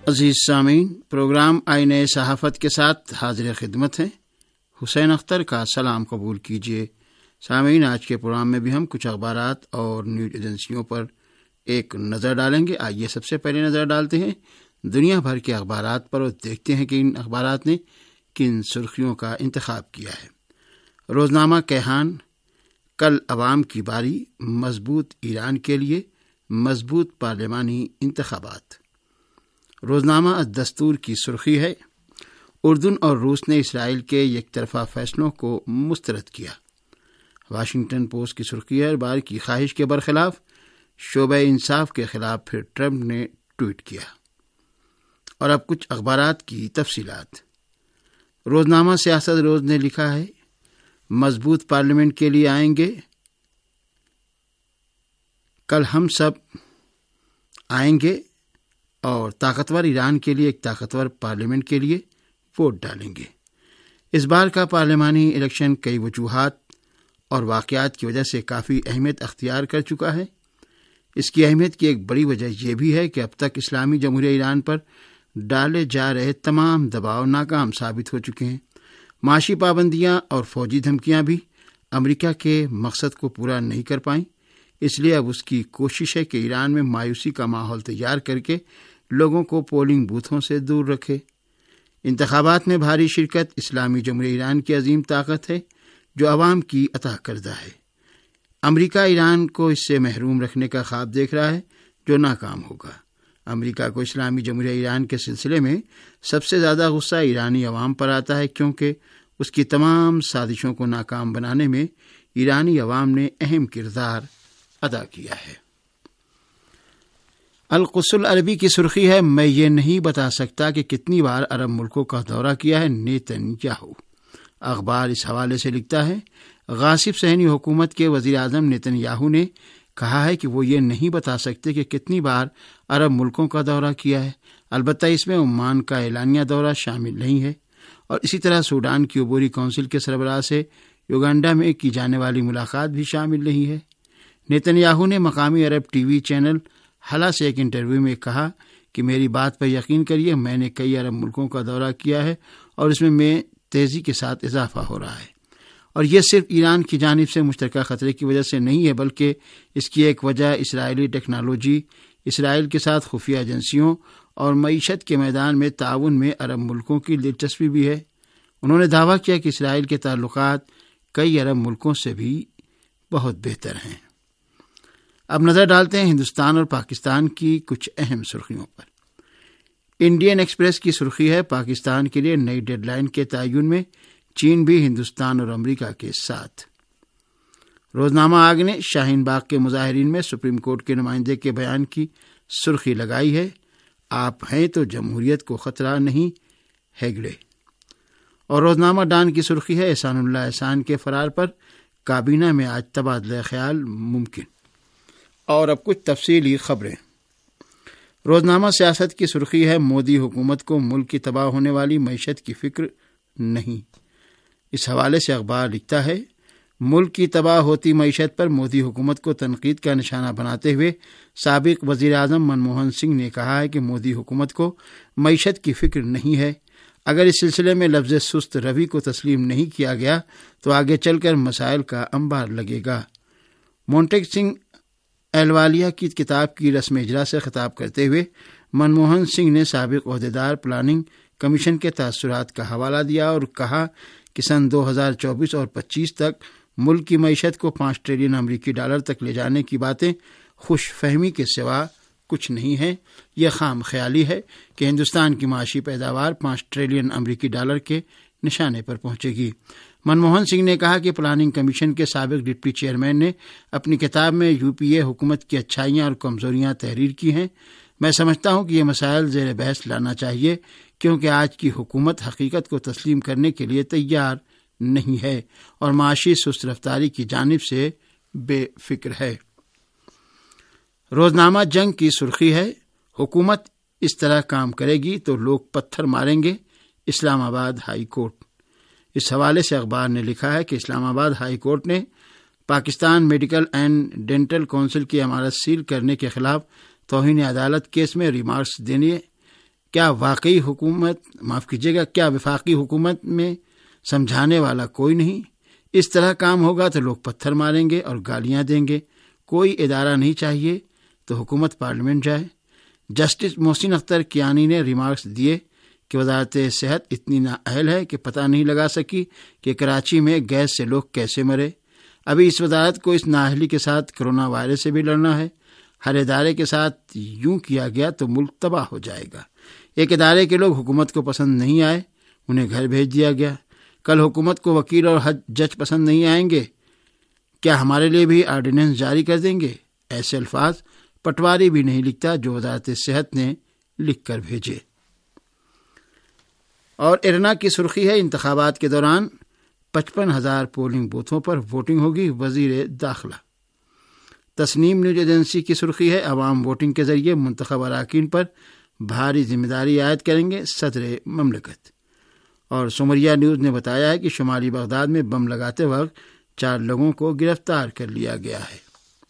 عزیز سامعین، پروگرام آئینہ صحافت کے ساتھ حاضر خدمت ہیں۔ حسین اختر کا سلام قبول کیجیے۔ سامعین، آج کے پروگرام میں بھی ہم کچھ اخبارات اور نیوز ایجنسیوں پر ایک نظر ڈالیں گے۔ آئیے سب سے پہلے نظر ڈالتے ہیں دنیا بھر کے اخبارات پر اور دیکھتے ہیں کہ ان اخبارات نے کن سرخیوں کا انتخاب کیا ہے۔ روزنامہ کیہان، کل عوام کی باری، مضبوط ایران کے لیے مضبوط پارلیمانی انتخابات۔ روزنامہ الدستور کی سرخی ہے، اردن اور روس نے اسرائیل کے یک طرفہ فیصلوں کو مسترد کیا۔ واشنگٹن پوسٹ کی سرخی ہے، بار کی خواہش کے برخلاف شعبہ انصاف کے خلاف پھر ٹرمپ نے ٹویٹ کیا۔ اور اب کچھ اخبارات کی تفصیلات۔ روزنامہ سیاست روز نے لکھا ہے، مضبوط پارلیمنٹ کے لیے آئیں گے، کل ہم سب آئیں گے اور طاقتور ایران کے لیے ایک طاقتور پارلیمنٹ کے لیے ووٹ ڈالیں گے۔ اس بار کا پارلیمانی الیکشن کئی وجوہات اور واقعات کی وجہ سے کافی اہمیت اختیار کر چکا ہے۔ اس کی اہمیت کی ایک بڑی وجہ یہ بھی ہے کہ اب تک اسلامی جمہوریہ ایران پر ڈالے جا رہے تمام دباؤ ناکام ثابت ہو چکے ہیں۔ معاشی پابندیاں اور فوجی دھمکیاں بھی امریکہ کے مقصد کو پورا نہیں کر پائیں۔ اس لیے اب اس کی کوشش ہے کہ ایران میں مایوسی کا ماحول تیار کر کے لوگوں کو پولنگ بوتھوں سے دور رکھے۔ انتخابات میں بھاری شرکت اسلامی جمہوریہ ایران کی عظیم طاقت ہے جو عوام کی عطا کردہ ہے۔ امریکہ ایران کو اس سے محروم رکھنے کا خواب دیکھ رہا ہے جو ناکام ہوگا۔ امریکہ کو اسلامی جمہوریہ ایران کے سلسلے میں سب سے زیادہ غصہ ایرانی عوام پر آتا ہے، کیونکہ اس کی تمام سازشوں کو ناکام بنانے میں ایرانی عوام نے اہم کردار ادا کیا ہے۔ القدس العربی کی سرخی ہے، میں یہ نہیں بتا سکتا کہ کتنی بار عرب ملکوں کا دورہ کیا ہے نیتن یاہو۔ اخبار اس حوالے سے لکھتا ہے، غاصب صہیونی حکومت کے وزیر اعظم نیتن یاہو نے کہا ہے کہ وہ یہ نہیں بتا سکتے کہ کتنی بار عرب ملکوں کا دورہ کیا ہے، البتہ اس میں عمان کا اعلانیہ دورہ شامل نہیں ہے، اور اسی طرح سوڈان کی عبوری کونسل کے سربراہ سے یوگانڈا میں کی جانے والی ملاقات بھی شامل نہیں ہے۔ نیتن یاہو نے مقامی عرب ٹی وی چینل حلا سے ایک انٹرویو میں کہا کہ میری بات پر یقین کریے، میں نے کئی عرب ملکوں کا دورہ کیا ہے اور اس میں تیزی کے ساتھ اضافہ ہو رہا ہے، اور یہ صرف ایران کی جانب سے مشترکہ خطرے کی وجہ سے نہیں ہے، بلکہ اس کی ایک وجہ اسرائیلی ٹیکنالوجی، اسرائیل کے ساتھ خفیہ ایجنسیوں اور معیشت کے میدان میں تعاون میں عرب ملکوں کی دلچسپی بھی ہے۔ انہوں نے دعویٰ کیا کہ اسرائیل کے تعلقات کئی عرب ملکوں سے بھی بہت بہتر ہیں۔ اب نظر ڈالتے ہیں ہندوستان اور پاکستان کی کچھ اہم سرخیوں پر۔ انڈین ایکسپریس کی سرخی ہے، پاکستان کے لیے نئی ڈیڈ لائن کے تعین میں چین بھی ہندوستان اور امریکہ کے ساتھ۔ روزنامہ آگ نے شاہین باغ کے مظاہرین میں سپریم کورٹ کے نمائندے کے بیان کی سرخی لگائی ہے، آپ ہیں تو جمہوریت کو خطرہ نہیں، ہیگڑے۔ اور روزنامہ ڈان کی سرخی ہے، احسان اللہ احسان کے فرار پر کابینہ میں آج تبادلہ خیال ممکن۔ اور اب کچھ تفصیلی خبریں۔ روزنامہ سیاست کی سرخی ہے، مودی حکومت کو ملک کی تباہ ہونے والی معیشت کی فکر نہیں۔ اس حوالے سے اخبار لکھتا ہے، ملک کی تباہ ہوتی معیشت پر مودی حکومت کو تنقید کا نشانہ بناتے ہوئے سابق وزیر اعظم منموہن سنگھ نے کہا ہے کہ مودی حکومت کو معیشت کی فکر نہیں ہے۔ اگر اس سلسلے میں لفظ سست روی کو تسلیم نہیں کیا گیا تو آگے چل کر مسائل کا انبار لگے گا۔ مونٹیگ سنگھ اہلوالیہ کی کتاب کی رسم اجرا سے خطاب کرتے ہوئے منموہن سنگھ نے سابق عہدیدار پلاننگ کمیشن کے تاثرات کا حوالہ دیا اور کہا کہ سن 2024 اور 25 تک ملک کی معیشت کو 5 ٹریلین امریکی ڈالر تک لے جانے کی باتیں خوش فہمی کے سوا کچھ نہیں ہے۔ یہ خام خیالی ہے کہ ہندوستان کی معاشی پیداوار 5 ٹریلین امریکی ڈالر کے نشانے پر پہنچے گی۔ منموہن سنگھ نے کہا کہ پلاننگ کمیشن کے سابق ڈپٹی چیئرمین نے اپنی کتاب میں یو پی اے حکومت کی اچھائیاں اور کمزوریاں تحریر کی ہیں۔ میں سمجھتا ہوں کہ یہ مسائل زیر بحث لانا چاہیے، کیونکہ آج کی حکومت حقیقت کو تسلیم کرنے کے لیے تیار نہیں ہے اور معاشی سست رفتاری کی جانب سے بے فکر ہے۔ روزنامہ جنگ کی سرخی ہے، حکومت اس طرح کام کرے گی تو لوگ پتھر ماریں گے، اسلام آباد ہائی کورٹ۔ اس حوالے سے اخبار نے لکھا ہے کہ اسلام آباد ہائی کورٹ نے Pakistan medical and dental council کی عمارت سیل کرنے کے خلاف توہین عدالت کیس میں ریمارکس دینے کیا وفاقی حکومت میں سمجھانے والا کوئی نہیں؟ اس طرح کام ہوگا تو لوگ پتھر ماریں گے اور گالیاں دیں گے۔ کوئی ادارہ نہیں چاہیے تو حکومت پارلیمنٹ جائے۔ جسٹس محسن اختر کیانی نے ریمارکس دیے کہ وزارت صحت اتنی نااہل ہے کہ پتہ نہیں لگا سکی کہ کراچی میں گیس سے لوگ کیسے مرے۔ ابھی اس وزارت کو اس نااہلی کے ساتھ کرونا وائرس سے بھی لڑنا ہے۔ ہر ادارے کے ساتھ یوں کیا گیا تو ملک تباہ ہو جائے گا۔ ایک ادارے کے لوگ حکومت کو پسند نہیں آئے، انہیں گھر بھیج دیا گیا۔ کل حکومت کو وکیل اور جج پسند نہیں آئیں گے، کیا ہمارے لیے بھی آرڈیننس جاری کر دیں گے؟ ایسے الفاظ پٹواری بھی نہیں لکھتا جو وزارت صحت نے لکھ کر بھیجے۔ اور ارنا کی سرخی ہے، انتخابات کے دوران 55,000 پولنگ بوتھوں پر ووٹنگ ہوگی، وزیر داخلہ۔ تسنیم نیوز ایجنسی کی سرخی ہے، عوام ووٹنگ کے ذریعے منتخب اراکین پر بھاری ذمہ داری عائد کریں گے، صدر مملکت۔ اور سمریا نیوز نے بتایا ہے کہ شمالی بغداد میں بم لگاتے وقت 4 لوگوں کو گرفتار کر لیا گیا ہے۔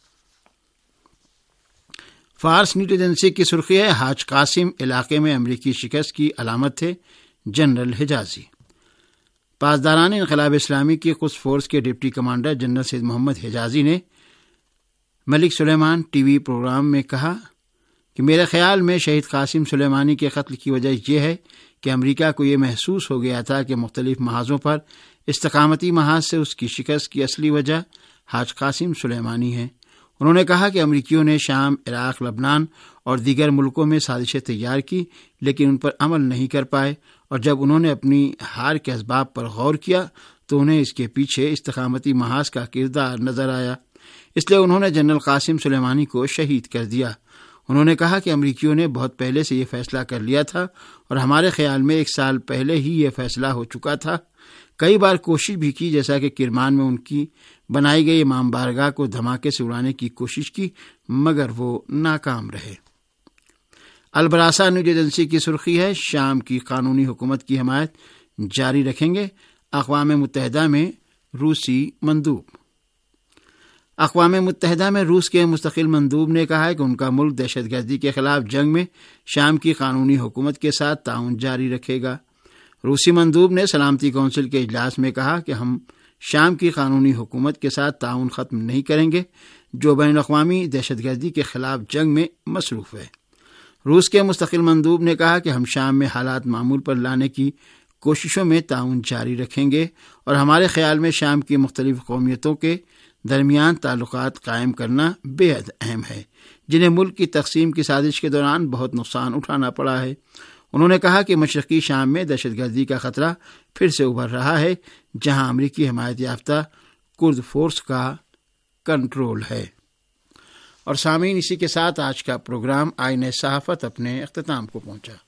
فارس نیوز ایجنسی کی سرخی ہے، حاج قاسم علاقے میں امریکی شکست کی علامت تھے جنرل حجازی۔ پاسداران انقلاب اسلامی کی قدس فورس کے deputy commander general Seyed Mohammad Hejazi نے ملک سلیمان ٹی وی پروگرام میں کہا کہ میرے خیال میں شہید قاسم سلیمانی کے قتل کی وجہ یہ ہے کہ امریکہ کو یہ محسوس ہو گیا تھا کہ مختلف محاذوں پر استقامتی محاذ سے اس کی شکست کی اصلی وجہ حاج قاسم سلیمانی ہے۔ انہوں نے کہا کہ امریکیوں نے شام، عراق، لبنان اور دیگر ملکوں میں سازشیں تیار کی لیکن ان پر عمل نہیں کر پائے، اور جب انہوں نے اپنی ہار کے اسباب پر غور کیا تو انہیں اس کے پیچھے استقامتی محاذ کا کردار نظر آیا، اس لیے انہوں نے جنرل قاسم سلیمانی کو شہید کر دیا۔ انہوں نے کہا کہ امریکیوں نے بہت پہلے سے یہ فیصلہ کر لیا تھا اور ہمارے خیال میں 1 سال پہلے ہی یہ فیصلہ ہو چکا تھا۔ کئی بار کوشش بھی کی، جیسا کہ کرمان میں ان کی بنائی گئی امام بارگاہ کو دھماکے سے اڑانے کی کوشش کی، مگر وہ ناکام رہے۔ البراسا نیوز ایجنسی کی سرخی ہے، شام کی قانونی حکومت کی حمایت جاری رکھیں گے اقوام متحدہ میں روسی مندوب۔ اقوام متحدہ میں روس کے مستقل مندوب نے کہا ہے کہ ان کا ملک دہشت گردی کے خلاف جنگ میں شام کی قانونی حکومت کے ساتھ تعاون جاری رکھے گا۔ روسی مندوب نے سلامتی کونسل کے اجلاس میں کہا کہ ہم شام کی قانونی حکومت کے ساتھ تعاون ختم نہیں کریں گے جو بین الاقوامی دہشت گردی کے خلاف جنگ میں مصروف ہے۔ روس کے مستقل مندوب نے کہا کہ ہم شام میں حالات معمول پر لانے کی کوششوں میں تعاون جاری رکھیں گے اور ہمارے خیال میں شام کی مختلف قومیتوں کے درمیان تعلقات قائم کرنا بے حد اہم ہے، جنہیں ملک کی تقسیم کی سازش کے دوران بہت نقصان اٹھانا پڑا ہے۔ انہوں نے کہا کہ مشرقی شام میں دہشت گردی کا خطرہ پھر سے ابھر رہا ہے، جہاں امریکی حمایت یافتہ کرد فورس کا کنٹرول ہے۔ اور سامعین، اسی کے ساتھ آج کا پروگرام آئینہ صحافت اپنے اختتام کو پہنچا۔